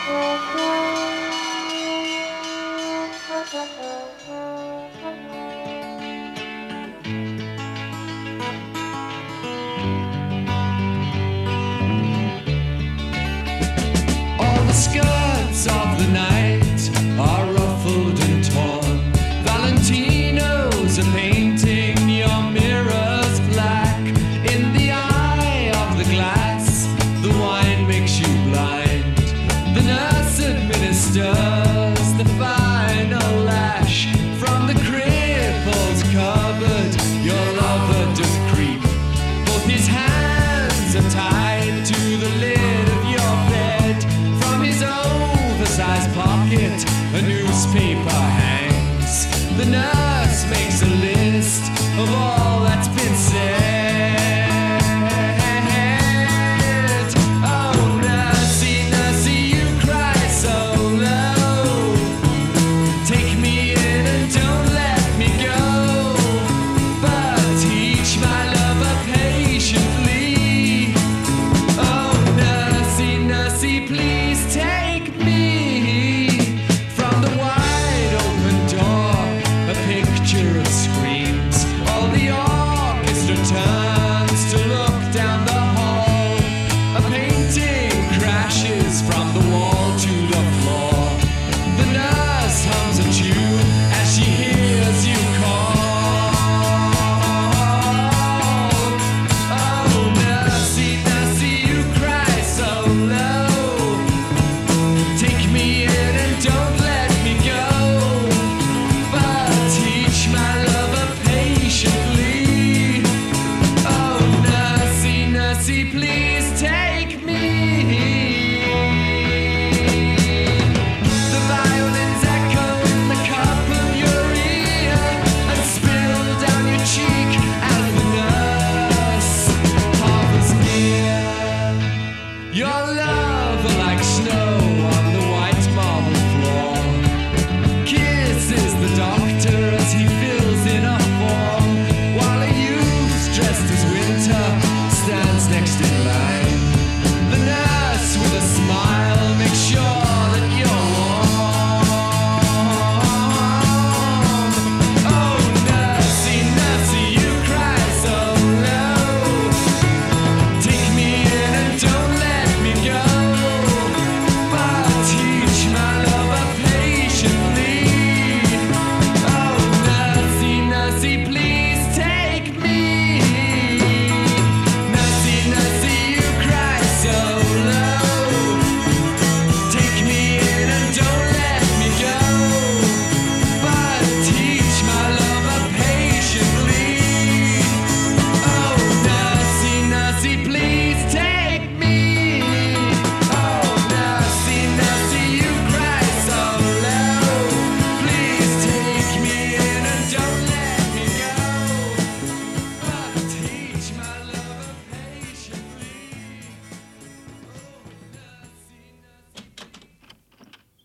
All the skirts of the night are ruffled and torn. Valentinos are painting your mirrors black. In the eye of the glass, the wine makes you blind. The nurse administers the final lash. From the cripple's cupboard, your lover does creep. Both his hands are tied to the lid of your bed. From his oversized pocket, a newspaper hangs. The nurse makes a list of all that's been said. Oh, nursey, nursey, you cry so low. Take me in and don't let me go, but teach my lover patiently. Oh, nursey, nursey, please take me. From the wide open door, a picture of screams. All the orchestra turns to look down the hall. A painting crashes from the wall to the floor. The nurse hums a tune as she hears you call. Oh, nursey, nursey, you cry so low. Take me in and don't let me go, but teach my lover patiently. Oh, nursey, nursey, please take me. The violins echo in the cup of your ear and spill down your cheek as the nurse hovers near. Your lover like